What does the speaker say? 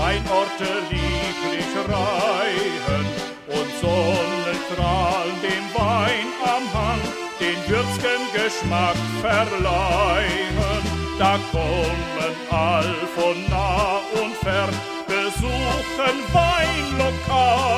Weinorte lieblich reihen und Sonnenstrahlen dem Wein am Hang den würzgen Geschmack verleihen. Da kommen all von nah und